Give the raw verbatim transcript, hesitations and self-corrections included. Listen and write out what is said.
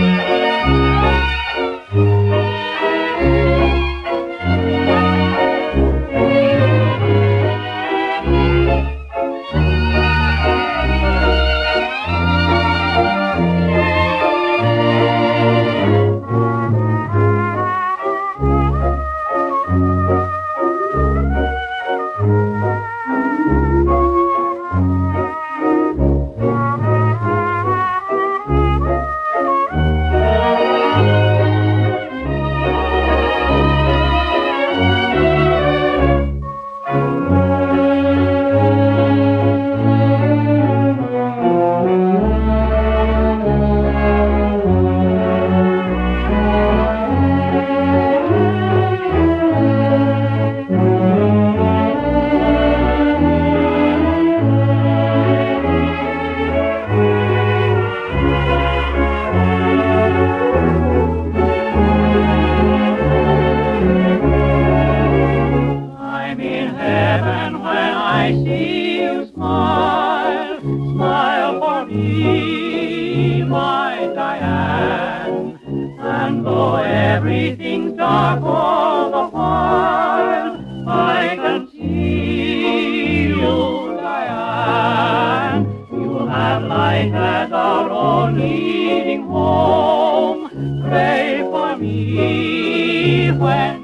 I see you smile, smile for me, my Diane. And though everything's dark all the while, I can see you, Diane. You have light as our own leading home. Pray for me when